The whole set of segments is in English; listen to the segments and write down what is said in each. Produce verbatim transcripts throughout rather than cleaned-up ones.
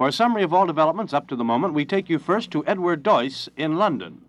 For a summary of all developments up to the moment, we take you first to Edward Doyce in London.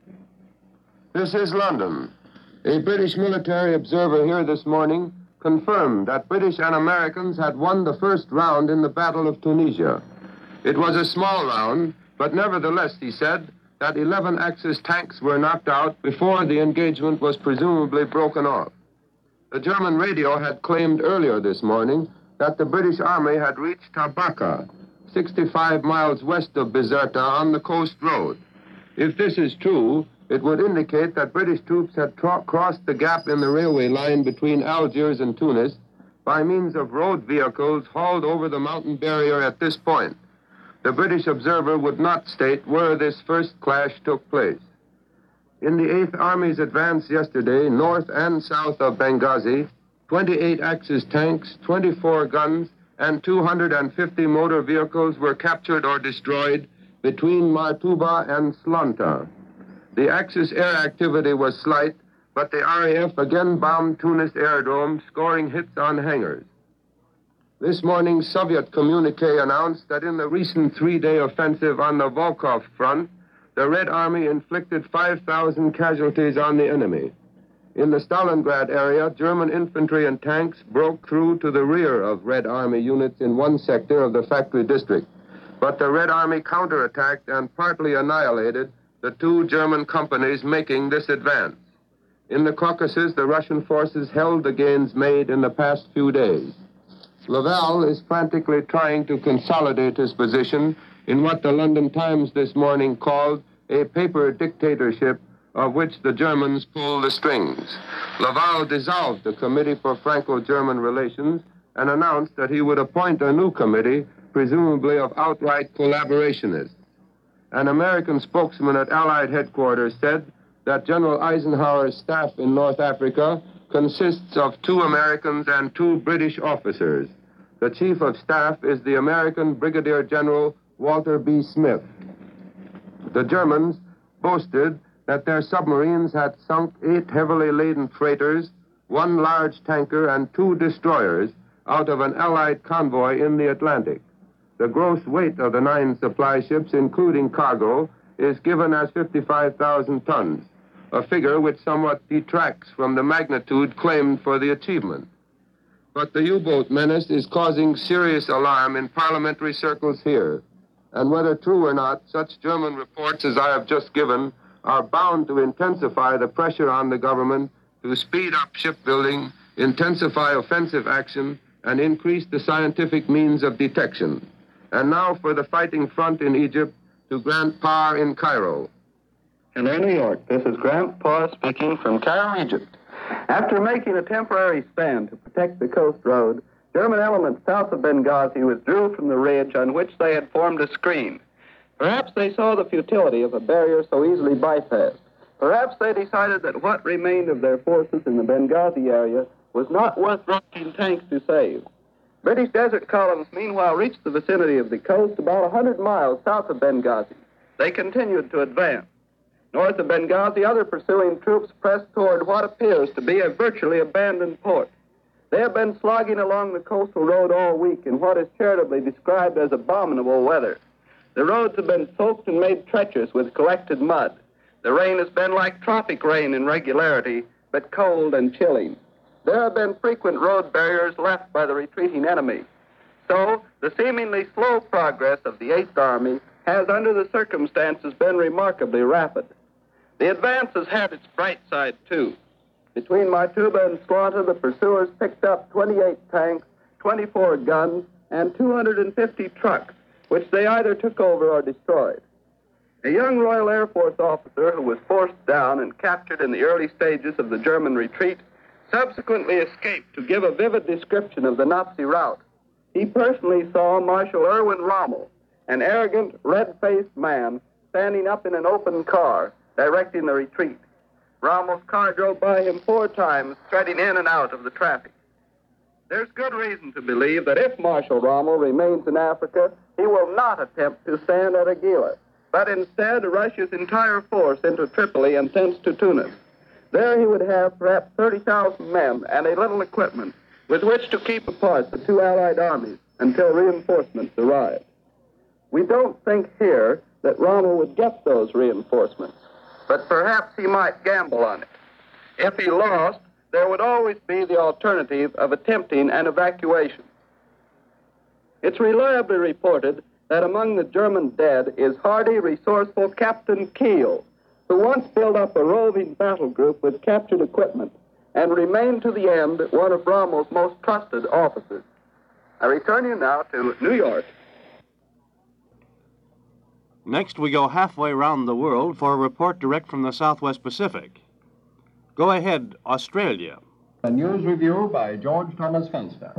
This is London. A British military observer here this morning confirmed that British and Americans had won the first round in the Battle of Tunisia. It was a small round, but nevertheless, he said, that eleven Axis tanks were knocked out before the engagement was presumably broken off. The German radio had claimed earlier this morning that the British Army had reached Tabaka, sixty-five miles west of Bizerta on the coast road. If this is true, it would indicate that British troops had tra- crossed the gap in the railway line between Algiers and Tunis by means of road vehicles hauled over the mountain barrier at this point. The British observer would not state where this first clash took place. In the Eighth Army's advance yesterday, north and south of Benghazi, twenty-eight Axis tanks, twenty-four guns, and two hundred fifty motor vehicles were captured or destroyed between Martuba and Slanta. The Axis air activity was slight, but the R A F again bombed Tunis aerodrome, scoring hits on hangars. This morning's Soviet communique announced that in the recent three-day offensive on the Volkhov front, the Red Army inflicted five thousand casualties on the enemy. In the Stalingrad area, German infantry and tanks broke through to the rear of Red Army units in one sector of the factory district, but the Red Army counterattacked and partly annihilated the two German companies making this advance. In the Caucasus, the Russian forces held the gains made in the past few days. Laval is frantically trying to consolidate his position in what the London Times this morning called a paper dictatorship of which the Germans pull the strings. Laval dissolved the Committee for Franco-German Relations and announced that he would appoint a new committee, presumably of outright collaborationists. An American spokesman at Allied headquarters said that General Eisenhower's staff in North Africa consists of two Americans and two British officers. The chief of staff is the American Brigadier General Walter B. Smith. The Germans boasted that their submarines had sunk eight heavily laden freighters, one large tanker, and two destroyers out of an Allied convoy in the Atlantic. The gross weight of the nine supply ships, including cargo, is given as fifty-five thousand tons, a figure which somewhat detracts from the magnitude claimed for the achievement. But the U-boat menace is causing serious alarm in parliamentary circles here, and whether true or not, such German reports as I have just given are bound to intensify the pressure on the government to speed up shipbuilding, intensify offensive action, and increase the scientific means of detection. And now for the fighting front in Egypt to Grant Parr in Cairo. Hello, New York. This is Grant Parr speaking from Cairo, Egypt. After making a temporary stand to protect the coast road, German elements south of Benghazi withdrew from the ridge on which they had formed a screen. Perhaps they saw the futility of a barrier so easily bypassed. Perhaps they decided that what remained of their forces in the Benghazi area was not worth risking tanks to save. British desert columns meanwhile reached the vicinity of the coast about one hundred miles south of Benghazi. They continued to advance. North of Benghazi, other pursuing troops pressed toward what appears to be a virtually abandoned port. They have been slogging along the coastal road all week in what is charitably described as abominable weather. The roads have been soaked and made treacherous with collected mud. The rain has been like tropic rain in regularity, but cold and chilling. There have been frequent road barriers left by the retreating enemy. So, the seemingly slow progress of the Eighth Army has, under the circumstances, been remarkably rapid. The advance has had its bright side, too. Between Martuba and Slanta, the pursuers picked up twenty-eight tanks, twenty-four guns, and two hundred fifty trucks, which they either took over or destroyed. A young Royal Air Force officer who was forced down and captured in the early stages of the German retreat subsequently escaped to give a vivid description of the Nazi rout. He personally saw Marshal Erwin Rommel, an arrogant, red-faced man, standing up in an open car, directing the retreat. Rommel's car drove by him four times, threading in and out of the traffic. There's good reason to believe that if Marshal Rommel remains in Africa, he will not attempt to stand at Aguila, but instead rush his entire force into Tripoli and thence to Tunis. There he would have perhaps thirty thousand men and a little equipment with which to keep apart the two Allied armies until reinforcements arrived. We don't think here that Rommel would get those reinforcements, but perhaps he might gamble on it. If he lost, there would always be the alternative of attempting an evacuation. It's reliably reported that among the German dead is hardy, resourceful Captain Kiel, who once built up a roving battle group with captured equipment and remained to the end one of Rommel's most trusted officers. I return you now to New York. Next, we go halfway round the world for a report direct from the Southwest Pacific. Go ahead, Australia. A news review by George Thomas Fenster.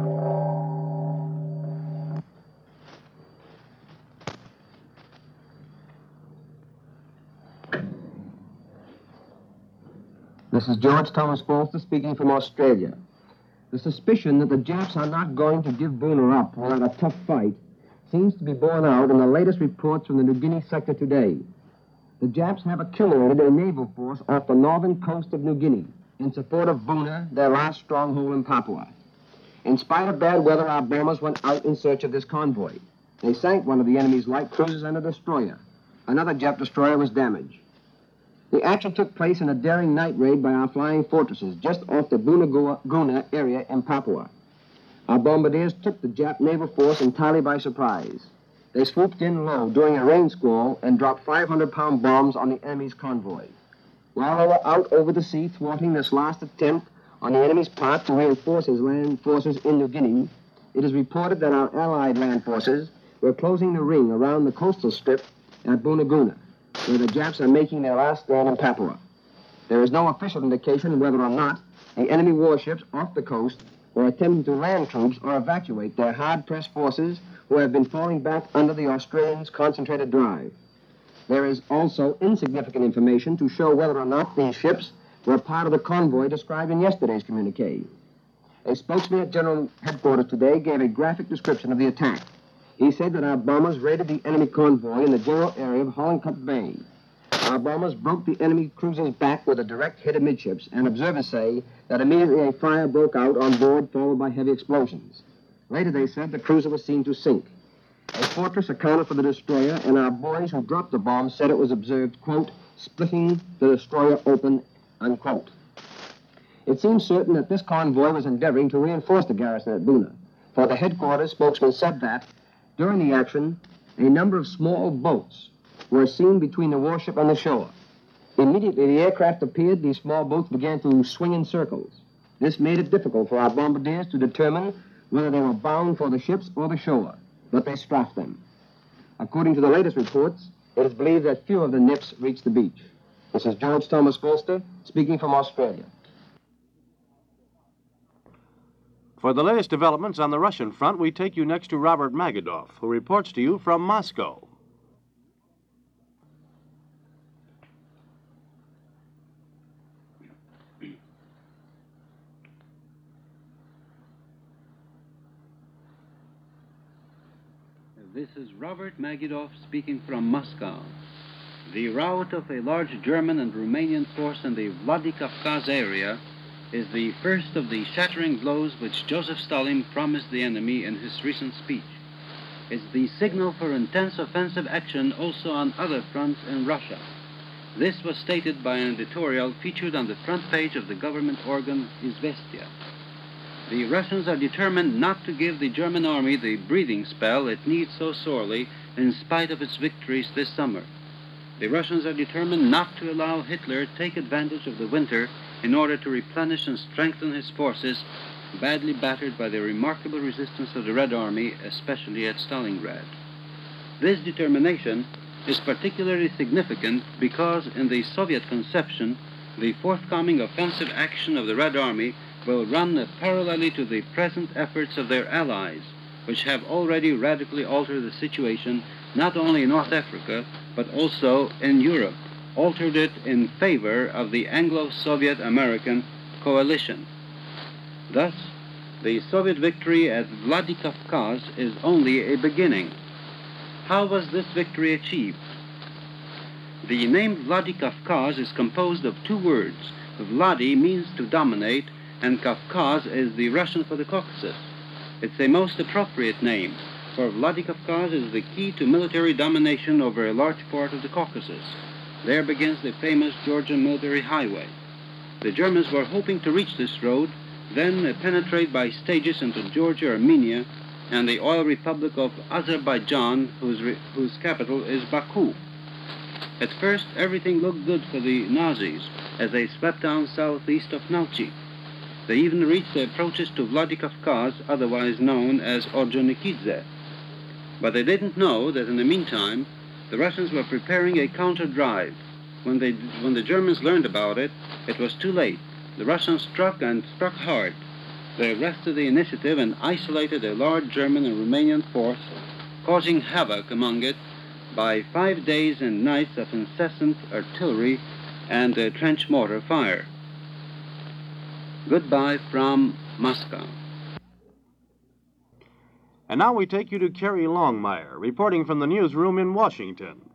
This is George Thomas Foster speaking from Australia. The suspicion that the Japs are not going to give Buna up without a tough fight seems to be borne out in the latest reports from the New Guinea sector today. The Japs have accumulated a naval force off the northern coast of New Guinea in support of Buna, their last stronghold in Papua. In spite of bad weather, our bombers went out in search of this convoy. They sank one of the enemy's light cruisers and a destroyer. Another Jap destroyer was damaged. The action took place in a daring night raid by our flying fortresses just off the Bunaguna area in Papua. Our bombardiers took the Jap naval force entirely by surprise. They swooped in low during a rain squall and dropped five hundred pound bombs on the enemy's convoy. While they were out over the sea thwarting this last attempt on the enemy's part to reinforce his land forces in New Guinea, it is reported that our allied land forces were closing the ring around the coastal strip at Bunaguna, where the Japs are making their last stand in Papua. There is no official indication whether or not the enemy warships off the coast were attempting to land troops or evacuate their hard-pressed forces who have been falling back under the Australians' concentrated drive. There is also insignificant information to show whether or not these ships were part of the convoy described in yesterday's communique. A spokesman at General Headquarters today gave a graphic description of the attack. He said that our bombers raided the enemy convoy in the general area of Hollencup Bay. Our bombers broke the enemy cruiser's back with a direct hit amidships, and observers say that immediately a fire broke out on board, followed by heavy explosions. Later, they said the cruiser was seen to sink. A fortress accounted for the destroyer, and our boys who dropped the bomb said it was observed, quote, splitting the destroyer open, unquote. It seems certain that this convoy was endeavoring to reinforce the garrison at Buna, for the headquarters spokesman said that, during the action, a number of small boats were seen between the warship and the shore. Immediately the aircraft appeared, these small boats began to swing in circles. This made it difficult for our bombardiers to determine whether they were bound for the ships or the shore, but they strafed them. According to the latest reports, it is believed that few of the Nips reached the beach. This is George Thomas Foster, speaking from Australia. For the latest developments on the Russian front, we take you next to Robert Magadoff, who reports to you from Moscow. This is Robert Magadoff speaking from Moscow. The rout of a large German and Romanian force in the Vladikavkaz area is the first of the shattering blows which Joseph Stalin promised the enemy in his recent speech. It's the signal for intense offensive action also on other fronts in Russia. This was stated by an editorial featured on the front page of the government organ Izvestia. The Russians are determined not to give the German army the breathing spell it needs so sorely in spite of its victories this summer. The Russians are determined not to allow Hitler to take advantage of the winter in order to replenish and strengthen his forces, badly battered by the remarkable resistance of the Red Army, especially at Stalingrad. This determination is particularly significant because in the Soviet conception, the forthcoming offensive action of the Red Army will run parallelly to the present efforts of their allies, which have already radically altered the situation not only in North Africa, but also in Europe, altered it in favor of the Anglo-Soviet-American coalition. Thus, the Soviet victory at Vladikavkaz is only a beginning. How was this victory achieved? The name Vladikavkaz is composed of two words. Vladi means to dominate, and Kavkaz is the Russian for the Caucasus. It's a most appropriate name, for Vladikavkaz is the key to military domination over a large part of the Caucasus. There begins the famous Georgian military highway. The Germans were hoping to reach this road, then uh, penetrate by stages into Georgia, Armenia, and the oil republic of Azerbaijan, whose, re- whose capital is Baku. At first, everything looked good for the Nazis as they swept down southeast of Nauchi. They even reached the approaches to Vladikavkaz, otherwise known as Orjonikidze. But they didn't know that in the meantime, the Russians were preparing a counter-drive. When, they, when the Germans learned about it, it was too late. The Russians struck and struck hard. They arrested the initiative and isolated a large German and Romanian force, causing havoc among it by five days and nights of incessant artillery and uh, trench mortar fire. Goodbye from Moscow. And now we take you to Kerry Longmire, reporting from the newsroom in Washington.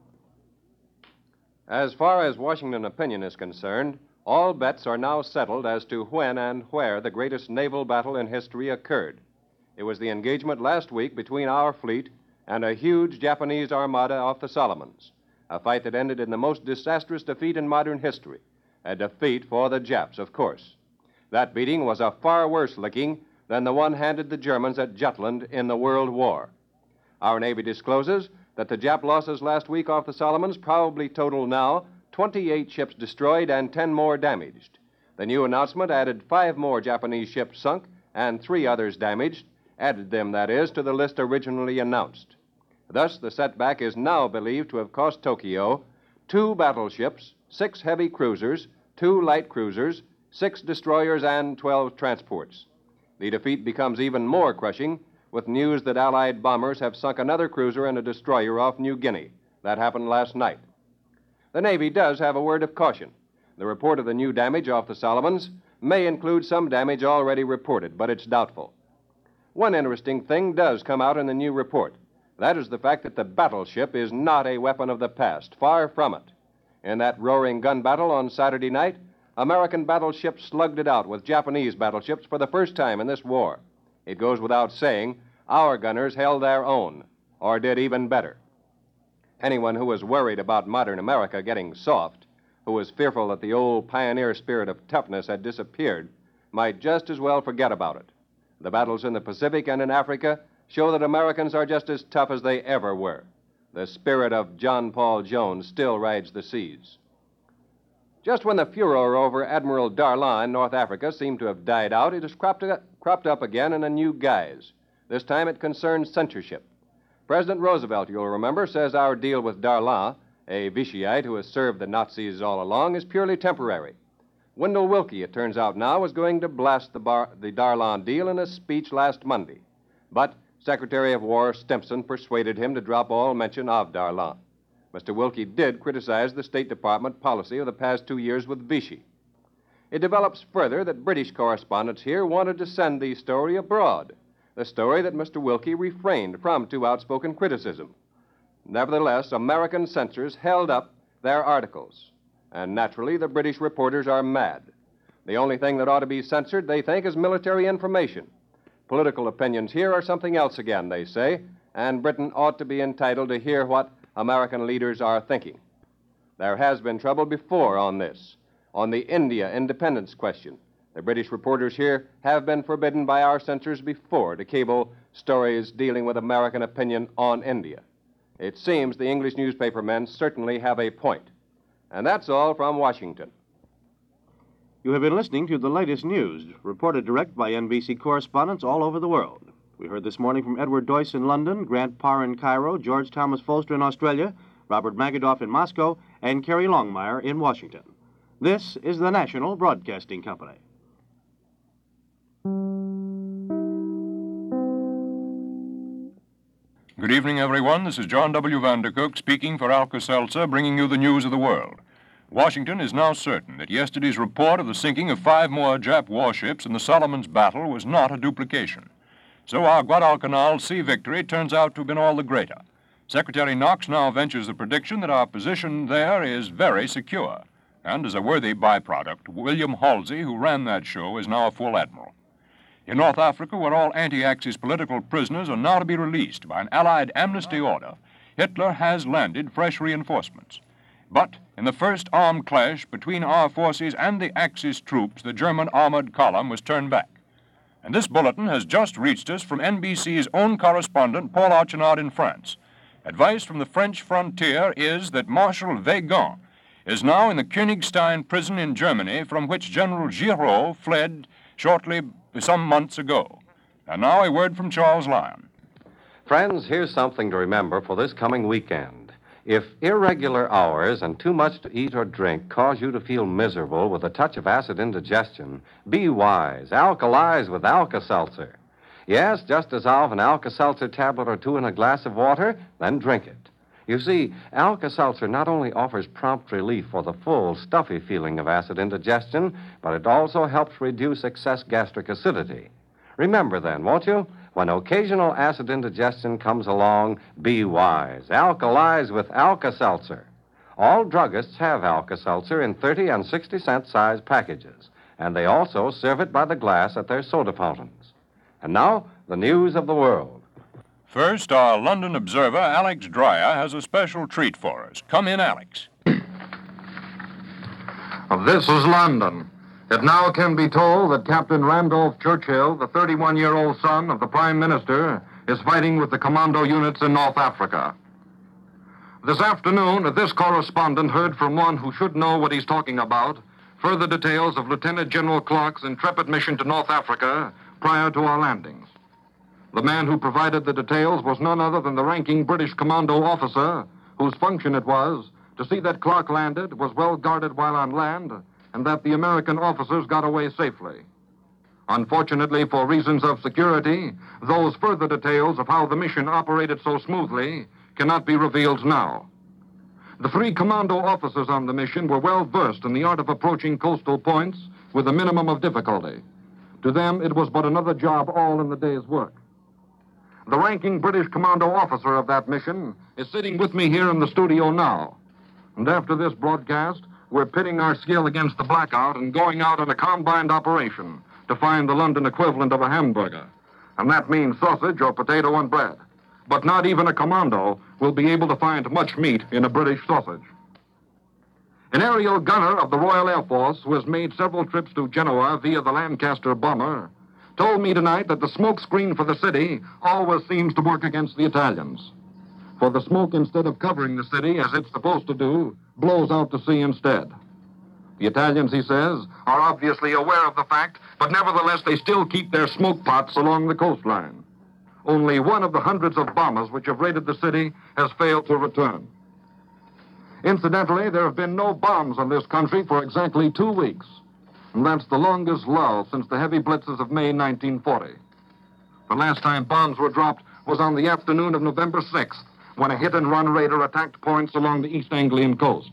As far as Washington opinion is concerned, all bets are now settled as to when and where the greatest naval battle in history occurred. It was the engagement last week between our fleet and a huge Japanese armada off the Solomons, a fight that ended in the most disastrous defeat in modern history, a defeat for the Japs, of course. That beating was a far worse licking than the one handed the Germans at Jutland in the World War. Our Navy discloses that the Jap losses last week off the Solomons probably total now twenty-eight ships destroyed and ten more damaged. The new announcement added five more Japanese ships sunk and three others damaged, added them, that is, to the list originally announced. Thus, the setback is now believed to have cost Tokyo two battleships, six heavy cruisers, two light cruisers, six destroyers, and twelve transports. The defeat becomes even more crushing with news that Allied bombers have sunk another cruiser and a destroyer off New Guinea. That happened last night. The Navy does have a word of caution. The report of the new damage off the Solomons may include some damage already reported, but it's doubtful. One interesting thing does come out in the new report. That is the fact that the battleship is not a weapon of the past, far from it. In that roaring gun battle on Saturday night, American battleships slugged it out with Japanese battleships for the first time in this war. It goes without saying, our gunners held their own, or did even better. Anyone who was worried about modern America getting soft, who was fearful that the old pioneer spirit of toughness had disappeared, might just as well forget about it. The battles in the Pacific and in Africa show that Americans are just as tough as they ever were. The spirit of John Paul Jones still rides the seas. Just when the furor over Admiral Darlan in North Africa seemed to have died out, it has cropped, cropped up again in a new guise. This time it concerns censorship. President Roosevelt, you'll remember, says our deal with Darlan, a Vichyite who has served the Nazis all along, is purely temporary. Wendell Willkie, it turns out now, was going to blast the, bar, the Darlan deal in a speech last Monday. But Secretary of War Stimson persuaded him to drop all mention of Darlan. Mister Willkie did criticize the State Department policy of the past two years with Vichy. It develops further that British correspondents here wanted to send the story abroad, the story that Mister Willkie refrained from too outspoken criticism. Nevertheless, American censors held up their articles, and naturally the British reporters are mad. The only thing that ought to be censored, they think, is military information. Political opinions here are something else again, they say, and Britain ought to be entitled to hear what American leaders are thinking. There has been trouble before on this, on the India independence question. The British reporters here have been forbidden by our censors before to cable stories dealing with American opinion on India. It seems the English newspaper men certainly have a point. And that's all from Washington. You have been listening to the latest news, reported direct by N B C correspondents all over the world. We heard this morning from Edward Doyce in London, Grant Parr in Cairo, George Thomas Folster in Australia, Robert Magadoff in Moscow, and Kerry Longmire in Washington. This is the National Broadcasting Company. Good evening, everyone. This is John W. Vandercook speaking for Alka-Seltzer, bringing you the news of the world. Washington is now certain that yesterday's report of the sinking of five more Jap warships in the Solomons battle was not a duplication. So our Guadalcanal sea victory turns out to have been all the greater. Secretary Knox now ventures the prediction that our position there is very secure. And as a worthy byproduct, William Halsey, who ran that show, is now a full admiral. In North Africa, where all anti-Axis political prisoners are now to be released by an Allied amnesty order, Hitler has landed fresh reinforcements. But in the first armed clash between our forces and the Axis troops, the German armored column was turned back. And this bulletin has just reached us from N B C's own correspondent, Paul Archinard in France. Advice from the French frontier is that Marshal Weygand is now in the Königstein prison in Germany, from which General Giraud fled shortly some months ago. And now a word from Charles Lyon. Friends, here's something to remember for this coming weekend. If irregular hours and too much to eat or drink cause you to feel miserable with a touch of acid indigestion, be wise. Alkalize with Alka-Seltzer. Yes, just dissolve an Alka-Seltzer tablet or two in a glass of water, then drink it. You see, Alka-Seltzer not only offers prompt relief for the full, stuffy feeling of acid indigestion, but it also helps reduce excess gastric acidity. Remember then, won't you? When occasional acid indigestion comes along, be wise. Alkalize with Alka-Seltzer. All druggists have Alka-Seltzer in thirty and sixty cent size packages, and they also serve it by the glass at their soda fountains. And now, the news of the world. First, our London observer, Alex Dreyer, has a special treat for us. Come in, Alex. This is London. It now can be told that Captain Randolph Churchill, the thirty-one-year-old son of the Prime Minister, is fighting with the commando units in North Africa. This afternoon, this correspondent heard from one who should know what he's talking about further details of Lieutenant General Clark's intrepid mission to North Africa prior to our landings. The man who provided the details was none other than the ranking British commando officer, whose function it was to see that Clark landed, was well guarded while on land, and that the American officers got away safely. Unfortunately, for reasons of security, those further details of how the mission operated so smoothly cannot be revealed now. The three commando officers on the mission were well versed in the art of approaching coastal points with a minimum of difficulty. To them, it was but another job all in the day's work. The ranking British commando officer of that mission is sitting with me here in the studio now. And after this broadcast, we're pitting our skill against the blackout and going out on a combined operation to find the London equivalent of a hamburger. And that means sausage or potato and bread. But not even a commando will be able to find much meat in a British sausage. An aerial gunner of the Royal Air Force, who has made several trips to Genoa via the Lancaster bomber, told me tonight that the smoke screen for the city always seems to work against the Italians. For the smoke, instead of covering the city, as it's supposed to do, blows out to sea instead. The Italians, he says, are obviously aware of the fact, but nevertheless they still keep their smoke pots along the coastline. Only one of the hundreds of bombers which have raided the city has failed to return. Incidentally, there have been no bombs on this country for exactly two weeks. And that's the longest lull since the heavy blitzes of May nineteen forty. The last time bombs were dropped was on the afternoon of November sixth, when a hit-and-run raider attacked points along the East Anglian coast.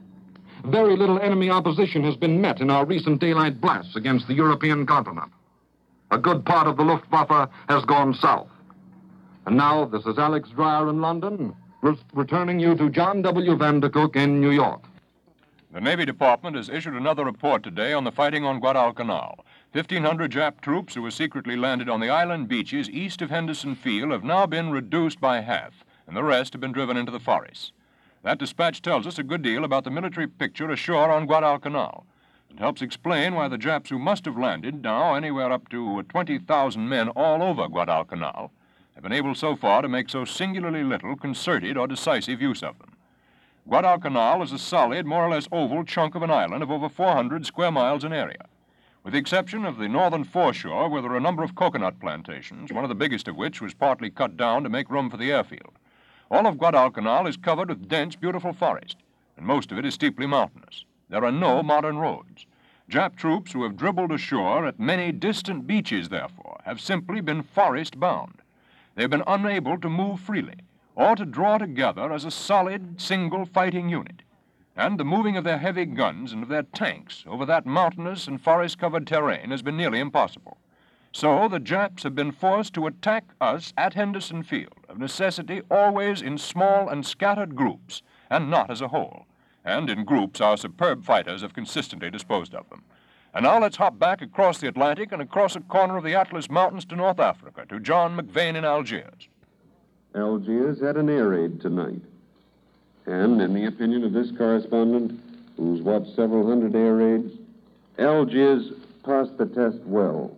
Very little enemy opposition has been met in our recent daylight blasts against the European continent. A good part of the Luftwaffe has gone south. And now, this is Alex Dreyer in London, re- returning you to John W. Vandercook in New York. The Navy Department has issued another report today on the fighting on Guadalcanal. fifteen hundred Jap troops who were secretly landed on the island beaches east of Henderson Field have now been reduced by half, and the rest have been driven into the forests. That dispatch tells us a good deal about the military picture ashore on Guadalcanal. It helps explain why the Japs who must have landed, now anywhere up to twenty thousand men all over Guadalcanal, have been able so far to make so singularly little concerted or decisive use of them. Guadalcanal is a solid, more or less oval chunk of an island of over four hundred square miles in area. With the exception of the northern foreshore, where there are a number of coconut plantations, one of the biggest of which was partly cut down to make room for the airfield. All of Guadalcanal is covered with dense, beautiful forest, and most of it is steeply mountainous. There are no modern roads. Jap troops who have dribbled ashore at many distant beaches, therefore, have simply been forest-bound. They've been unable to move freely, or to draw together as a solid, single fighting unit. And the moving of their heavy guns and of their tanks over that mountainous and forest-covered terrain has been nearly impossible. So the Japs have been forced to attack us at Henderson Field, of necessity always in small and scattered groups, and not as a whole. And in groups our superb fighters have consistently disposed of them. And now let's hop back across the Atlantic and across a corner of the Atlas Mountains to North Africa, to John McVane in Algiers. Algiers had an air raid tonight. And, in the opinion of this correspondent, who's watched several hundred air raids, Algiers passed the test well.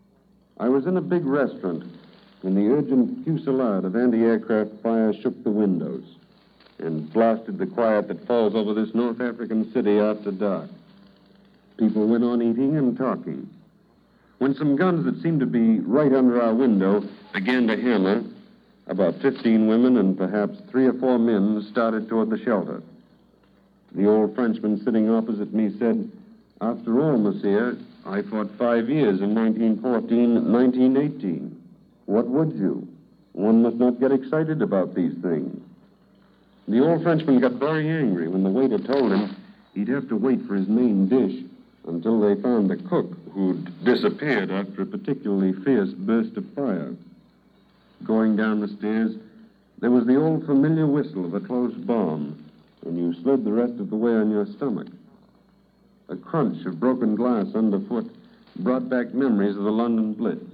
I was in a big restaurant when the urgent fusillade of anti-aircraft fire shook the windows and blasted the quiet that falls over this North African city after dark. People went on eating and talking. When some guns that seemed to be right under our window began to hammer, about fifteen women and perhaps three or four men started toward the shelter. The old Frenchman sitting opposite me said, "After all, monsieur, I fought five years in nineteen fourteen and nineteen eighteen. What would you? One must not get excited about these things." The old Frenchman got very angry when the waiter told him he'd have to wait for his main dish until they found the cook, who'd disappeared after a particularly fierce burst of fire. Going down the stairs, there was the old familiar whistle of a closed bomb, and you slid the rest of the way on your stomach. A crunch of broken glass underfoot brought back memories of the London Blitz.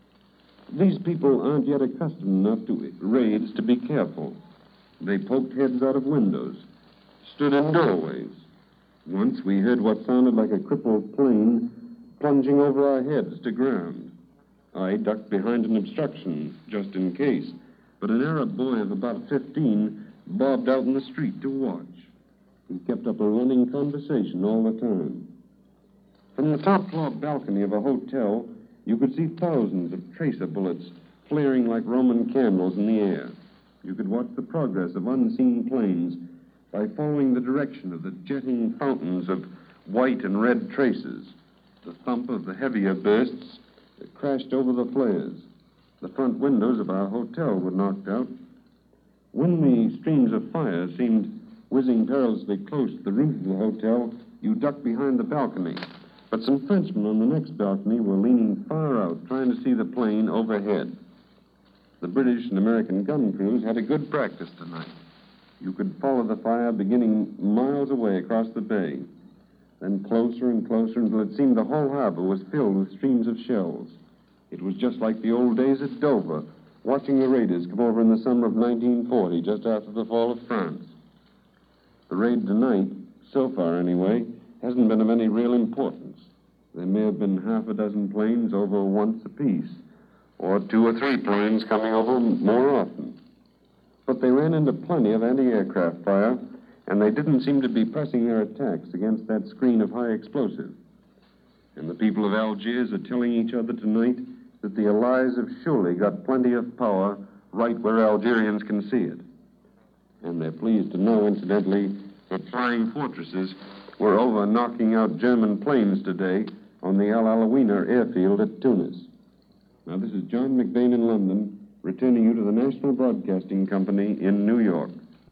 These people aren't yet accustomed enough to raids to be careful. They poked heads out of windows, stood in doorways. Once we heard what sounded like a crippled plane plunging over our heads to ground. I ducked behind an obstruction, just in case, but an Arab boy of about fifteen bobbed out in the street to watch. He kept up a running conversation all the time. From the top floor balcony of a hotel, you could see thousands of tracer bullets flaring like Roman candles in the air. You could watch the progress of unseen planes by following the direction of the jetting fountains of white and red traces, the thump of the heavier bursts that crashed over the flares. The front windows of our hotel were knocked out. When the streams of fire seemed whizzing perilously close to the roof of the hotel, you ducked behind the balcony. But some Frenchmen on the next balcony were leaning far out, trying to see the plane overhead. The British and American gun crews had a good practice tonight. You could follow the fire beginning miles away across the bay, then closer and closer until it seemed the whole harbor was filled with streams of shells. It was just like the old days at Dover, watching the raiders come over in the summer of nineteen forty, just after the fall of France. The raid tonight, so far anyway, hasn't been of any real importance. There may have been half a dozen planes over once apiece, or two or three planes coming over more often. But they ran into plenty of anti-aircraft fire, and they didn't seem to be pressing their attacks against that screen of high explosive. And the people of Algiers are telling each other tonight that the Allies have surely got plenty of power right where Algerians can see it. And they're pleased to know, incidentally, that flying fortresses were over knocking out German planes today on the Al Alawina airfield at Tunis. Now, this is John McVane in London, returning you to the National Broadcasting Company in New York.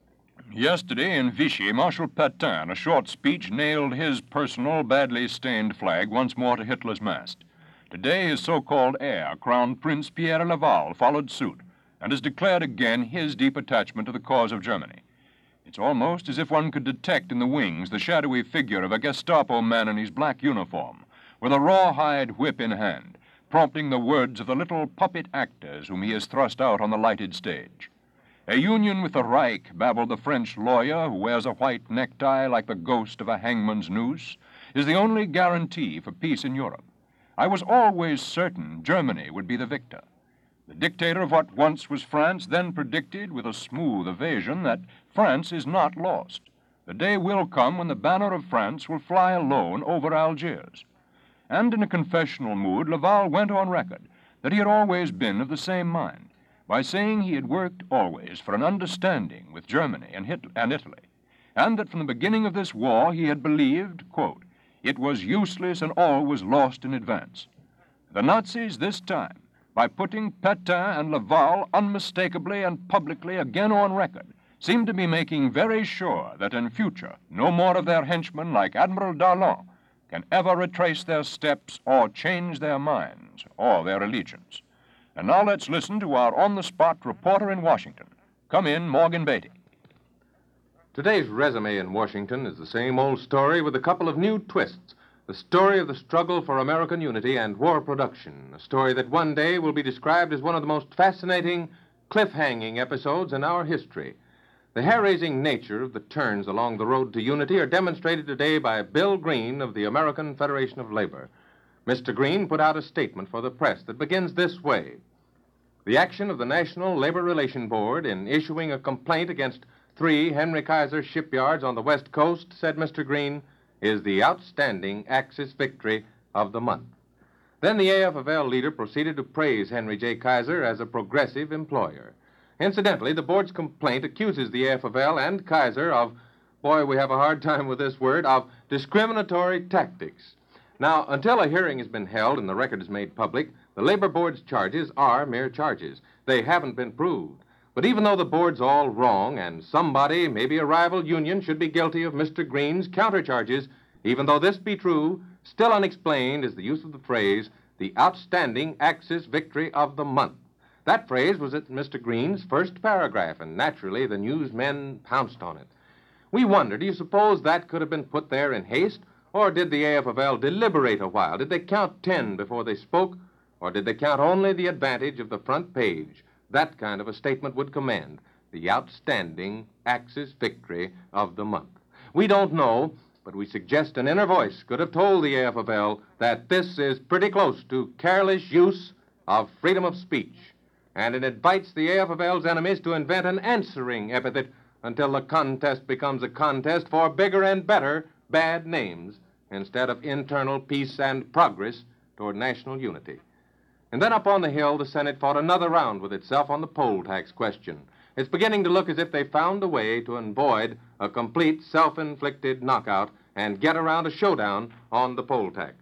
Yesterday in Vichy, Marshal Pétain, in a short speech, nailed his personal, badly stained flag once more to Hitler's mast. Today, his so-called heir, Crown Prince Pierre Laval, followed suit and has declared again his deep attachment to the cause of Germany. It's almost as if one could detect in the wings the shadowy figure of a Gestapo man in his black uniform, with a rawhide whip in hand, prompting the words of the little puppet actors whom he has thrust out on the lighted stage. A union with the Reich, babbled the French lawyer who wears a white necktie like the ghost of a hangman's noose, is the only guarantee for peace in Europe. I was always certain Germany would be the victor. The dictator of what once was France then predicted with a smooth evasion that France is not lost. The day will come when the banner of France will fly alone over Algiers. And in a confessional mood, Laval went on record that he had always been of the same mind, by saying he had worked always for an understanding with Germany and, Hit- and Italy, and that from the beginning of this war he had believed, quote, it was useless and all was lost in advance. The Nazis this time, by putting Pétain and Laval unmistakably and publicly again on record, seemed to be making very sure that in future no more of their henchmen like Admiral Darlan can ever retrace their steps or change their minds or their allegiance. And now let's listen to our on-the-spot reporter in Washington. Come in, Morgan Beatty. Today's resume in Washington is the same old story with a couple of new twists. the story of the struggle for American unity and war production, a story that one day will be described as one of the most fascinating, cliff-hanging episodes in our history. The hair-raising nature of the turns along the road to unity are demonstrated today by Bill Green of the American Federation of Labor. Mister Green put out a statement for the press that begins this way. The action of the National Labor Relation Board in issuing a complaint against three Henry Kaiser shipyards on the West Coast, said Mister Green, is the outstanding Axis victory of the month. Then the A F of L leader proceeded to praise Henry J. Kaiser as a progressive employer. Incidentally, the board's complaint accuses the A F of L and Kaiser of, boy, we have a hard time with this word, of discriminatory tactics. Now, until a hearing has been held and the record is made public, the Labor Board's charges are mere charges. They haven't been proved. But even though the board's all wrong and somebody, maybe a rival union, should be guilty of Mister Green's countercharges, even though this be true, still unexplained is the use of the phrase, the outstanding Axis victory of the month. That phrase was at Mister Green's first paragraph, and naturally the newsmen pounced on it. We wonder, do you suppose that could have been put there in haste? Or did the A F of L deliberate a while? Did they count ten before they spoke? Or did they count only the advantage of the front page? That kind of a statement would command the outstanding Axis victory of the month. We don't know, but we suggest an inner voice could have told the A F of L that this is pretty close to careless use of freedom of speech. And it invites the A F of L's enemies to invent an answering epithet until the contest becomes a contest for bigger and better bad names instead of internal peace and progress toward national unity. And then up on the Hill, the Senate fought another round with itself on the poll tax question. It's beginning to look as if they found a way to avoid a complete self-inflicted knockout and get around a showdown on the poll tax.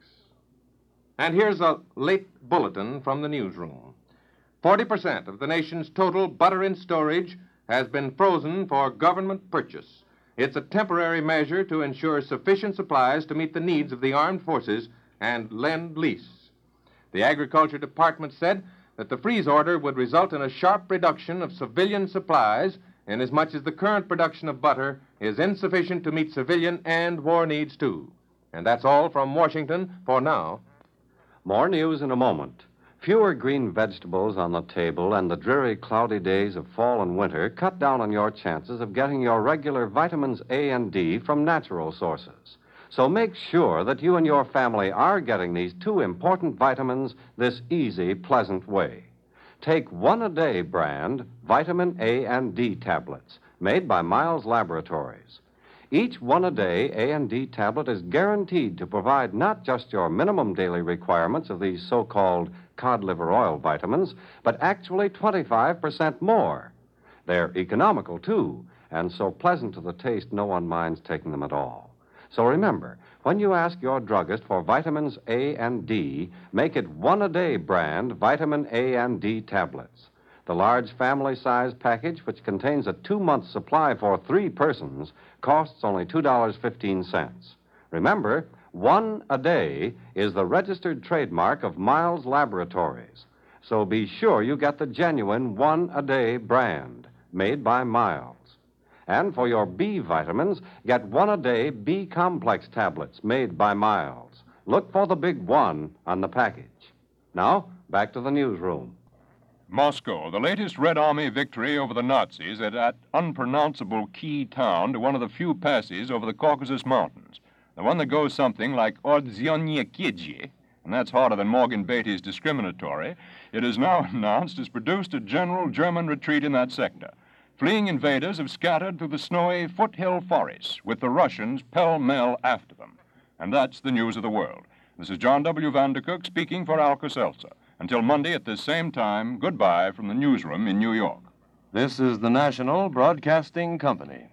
And here's a late bulletin from the newsroom. forty percent of the nation's total butter in storage has been frozen for government purchase. It's a temporary measure to ensure sufficient supplies to meet the needs of the armed forces and Lend-Lease. The Agriculture Department said that the freeze order would result in a sharp reduction of civilian supplies, inasmuch as the current production of butter is insufficient to meet civilian and war needs, too. And that's all from Washington for now. More news in a moment. Fewer green vegetables on the table and the dreary, cloudy days of fall and winter cut down on your chances of getting your regular vitamins A and D from natural sources. So make sure that you and your family are getting these two important vitamins this easy, pleasant way. Take one-a-day brand vitamin A and D tablets made by Miles Laboratories. Each one-a-day A and D tablet is guaranteed to provide not just your minimum daily requirements of these so-called cod liver oil vitamins, but actually twenty-five percent more. They're economical, too, and so pleasant to the taste no one minds taking them at all. So remember, when you ask your druggist for vitamins A and D, make it one-a-day brand vitamin A and D tablets. The large family-size package, which contains a two-month supply for three persons, costs only two dollars and fifteen cents. Remember, one a day is the registered trademark of Miles Laboratories. So be sure you get the genuine one-a-day brand made by Miles. And for your B vitamins, get one-a-day B-complex tablets made by Miles. Look for the big one on the package. Now, back to the newsroom. Moscow, the latest Red Army victory over the Nazis at that unpronounceable key town to one of the few passes over the Caucasus Mountains. The one that goes something like Ordzhonikidze, and that's harder than Morgan Beatty's discriminatory. It is now announced has produced a general German retreat in that sector. Fleeing invaders have scattered through the snowy foothill forests, with the Russians pell-mell after them. And that's the news of the world. This is John W. Vandercook speaking for Alka-Seltzer. Until Monday at this same time, goodbye from the newsroom in New York. This is the National Broadcasting Company.